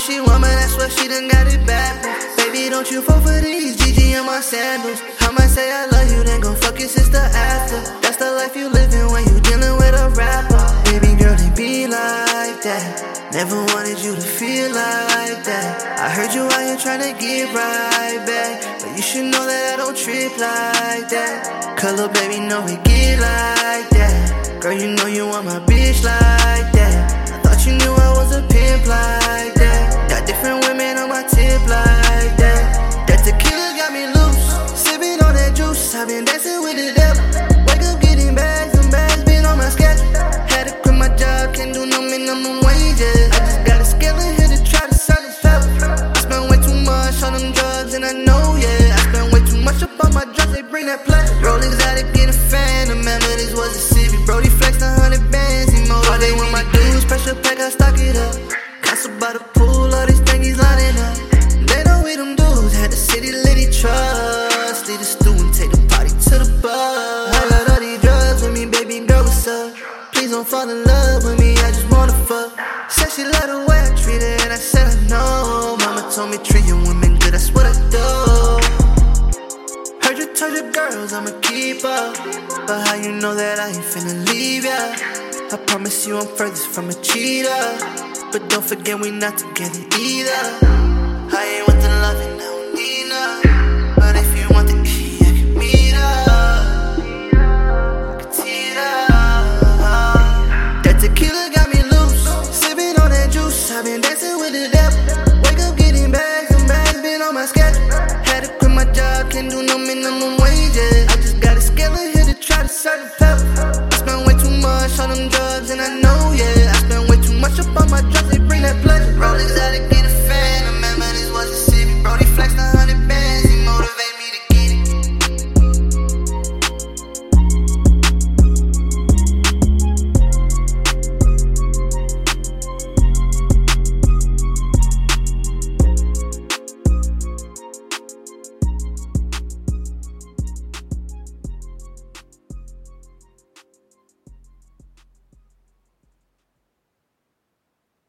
she want, man, that's why she done got it bad. Baby, don't you fall for these GG on my sandals. I might say I love you, then gon' fuck your sister after. That's the life you living when you dealing with a rapper. Baby girl, they be like that. Never wanted you to feel like that. I heard you out here tryna get right back, but you should know that I don't trip like that. Color baby, know we get like that. Girl, you know you want my bitch like that. I thought you knew I was a pimp like that. Got different women on my tip like that. That tequila got me loose, sipping on that juice. I've been dancing with the devil. Wake up getting bags, them bags been on my schedule. Had to quit my job, can't do no minimum wages. I just got a skeleton here to try to sell the pepper. I spent way too much on them drugs and I know, yeah. I spent way too much up on my drugs, they bring that pleasure. Roll exotic in a fan, remember this was a city. Brody flexed 100 bands, all they want my dudes, pressure pack, I stock it up. Castle by the pool, all these thingies lining up. They know we them dudes, had the city litty trust. Lead the stew and take the party to the bar. I got all these drugs with me, baby girl, what's up? Please don't fall in love with me, I just wanna fuck. Said she loved the way I treat her, and I said I know. Mama told me treat your women good, that's what I do. Heard you told your girls I'ma keep up, but how you know that I ain't finna leave ya? I promise you I'm furthest from a cheater, but don't forget we not together either. I ain't with the loving, I don't need none, but if you want the key, I can meet up. I can tee it up. That tequila got me loose, sipping on that juice. I've been dancing with the devil. Wake up getting bags, them bags been on my schedule. Had to quit my job, can't do no minimum wages. I just got a skeleton here to try to serve the pepper. I spent way too much on them drugs and I know, yeah. I spent way too much up on my drugs, they bring that pleasure. Roll exotic